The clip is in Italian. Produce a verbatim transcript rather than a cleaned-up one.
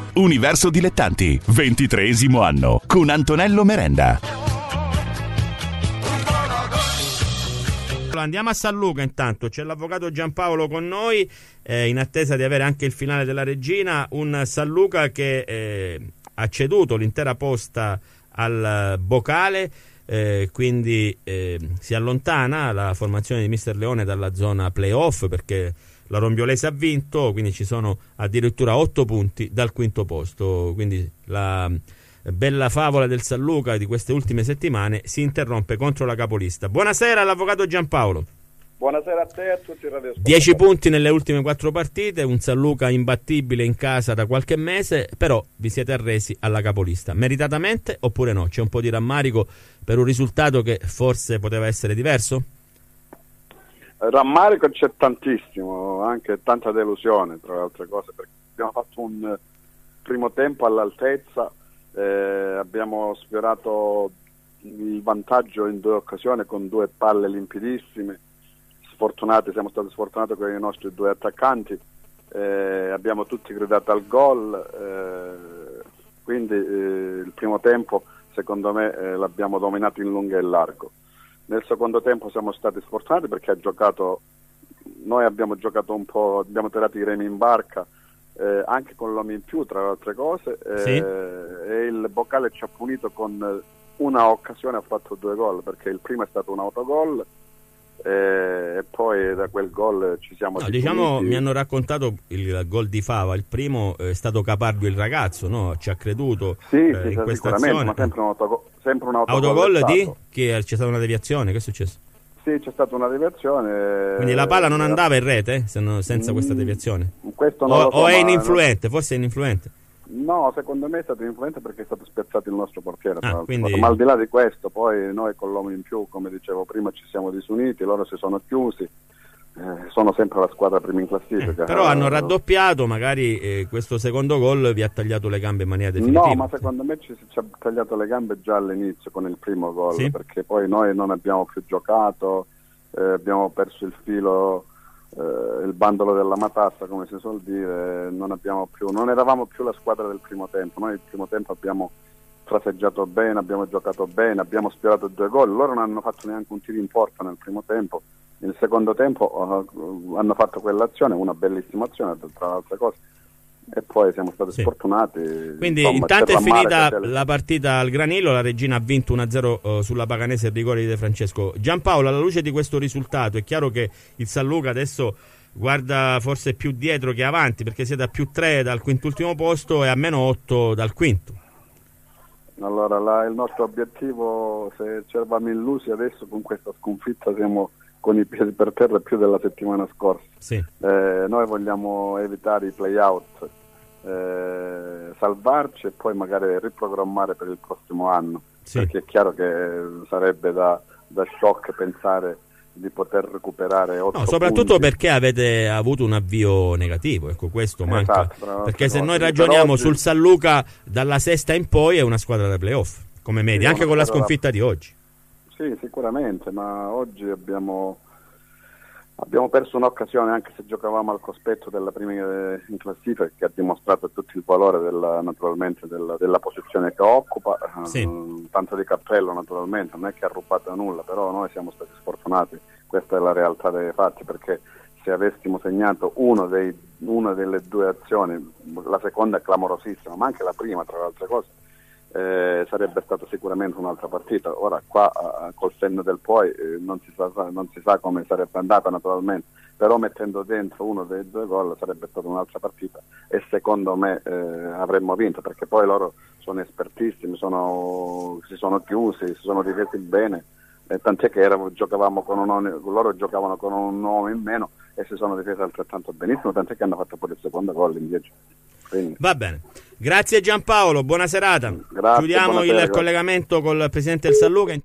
Universo Dilettanti, ventitreesimo anno, con Antonello Merenda. Andiamo a San Luca intanto, c'è l'avvocato Giampaolo con noi, eh, in attesa di avere anche il finale della Regina, un San Luca che eh, ha ceduto l'intera posta al Bocale, eh, quindi eh, si allontana la formazione di Mister Leone dalla zona playoff perché la Rombiolese ha vinto, quindi ci sono addirittura otto punti dal quinto posto, quindi la bella favola del San Luca di queste ultime settimane si interrompe contro la capolista. Buonasera all'avvocato Giampaolo. Buonasera a te e a tutti i radioascoltatori. dieci punti nelle ultime quattro partite, un San Luca imbattibile in casa da qualche mese, però vi siete arresi alla capolista. Meritatamente oppure no? C'è un po' di rammarico per un risultato che forse poteva essere diverso? Rammarico c'è tantissimo, anche tanta delusione tra le altre cose, perché abbiamo fatto un primo tempo all'altezza, eh, abbiamo sfiorato il vantaggio in due occasioni con due palle limpidissime. Sfortunati, siamo stati sfortunati con i nostri due attaccanti, eh, abbiamo tutti gridato al gol, eh, quindi eh, il primo tempo secondo me eh, l'abbiamo dominato in lungo e in largo. Nel secondo tempo siamo stati sfortunati perché ha giocato, noi abbiamo giocato un po', abbiamo tirato i remi in barca, eh, anche con l'uomo in più tra le altre cose, eh, sì. E il Bocale ci ha punito con una occasione, ha fatto due gol perché il primo è stato un autogol, e poi da quel gol ci siamo no, diciamo mi hanno raccontato il gol di Fava, il primo è stato Capardo il ragazzo, no? Ci ha creduto sì, eh, sì, in questa azione, ma sempre un autogol, sempre un autogol, autogol di? Che c'è stata una deviazione, che è successo? Sì, c'è stata una deviazione, quindi la palla non andava in rete eh, se no, senza mm, questa deviazione questo non o, lo so, o è ininfluente, non... forse è ininfluente. No, secondo me è stato influente perché è stato spezzato il nostro portiere, ah, quindi... ma al di là di questo poi noi con l'uomo in più, come dicevo prima, ci siamo disuniti, loro si sono chiusi, eh, sono sempre la squadra prima in classifica. Eh, però hanno raddoppiato, magari eh, questo secondo gol vi ha tagliato le gambe in maniera definitiva. No, ma secondo me ci, ci ha tagliato le gambe già all'inizio con il primo gol, sì? Perché poi noi non abbiamo più giocato, eh, abbiamo perso il filo, Uh, il bandolo della matassa, come si suol dire, non abbiamo più, non eravamo più la squadra del primo tempo. Noi il primo tempo abbiamo fraseggiato bene, abbiamo giocato bene, abbiamo sfiorato due gol, loro non hanno fatto neanche un tiro in porta nel primo tempo. Nel secondo tempo uh, hanno fatto quell'azione, una bellissima azione tra le altre cose, e poi siamo stati sì. sfortunati. Quindi insomma, intanto è finita delle... la partita al Granillo, la Regina ha vinto uno a zero uh, sulla Paganese, il rigore di De Francesco. Giampaolo, alla luce di questo risultato è chiaro che il San Luca adesso guarda forse più dietro che avanti, perché siete a più tre dal quintultimo posto e a meno otto dal quinto. Allora la, il nostro obiettivo, se ci eravamo illusi, adesso con questa sconfitta siamo con i piedi per terra più della settimana scorsa. Sì. Eh, noi vogliamo evitare i play-out, eh, salvarci e poi magari riprogrammare per il prossimo anno, sì. Perché è chiaro che sarebbe da, da shock pensare di poter recuperare otto no, soprattutto punti. Perché avete avuto un avvio negativo, ecco, questo manca, esatto, perché se noi ragioniamo oggi... sul San Luca dalla sesta in poi è una squadra da playoff come media, sì, anche con la sconfitta da... di oggi. Sì, sicuramente, ma oggi abbiamo abbiamo perso un'occasione, anche se giocavamo al cospetto della prima in classifica, che ha dimostrato tutto il valore della, naturalmente della, della posizione che occupa, sì. uh, tanto di cappello naturalmente, non è che ha rubato nulla, però noi siamo stati sfortunati, questa è la realtà dei fatti, perché se avessimo segnato uno dei, una delle due azioni, la seconda è clamorosissima, ma anche la prima tra le altre cose, Eh, sarebbe stata sicuramente un'altra partita. Ora qua eh, col senno del poi eh, non, si sa, non si sa come sarebbe andata naturalmente, però mettendo dentro uno dei due gol sarebbe stata un'altra partita e secondo me eh, avremmo vinto, perché poi loro sono espertissimi, sono, si sono chiusi, si sono difesi bene, eh, tant'è che eravamo, giocavamo con un, loro giocavano con un uomo in meno e si sono difesi altrettanto benissimo, tant'è che hanno fatto pure il secondo gol in dieci. Quindi. Va bene, grazie Giampaolo, buona serata. Grazie, chiudiamo buona il sera, collegamento col presidente del San Luca.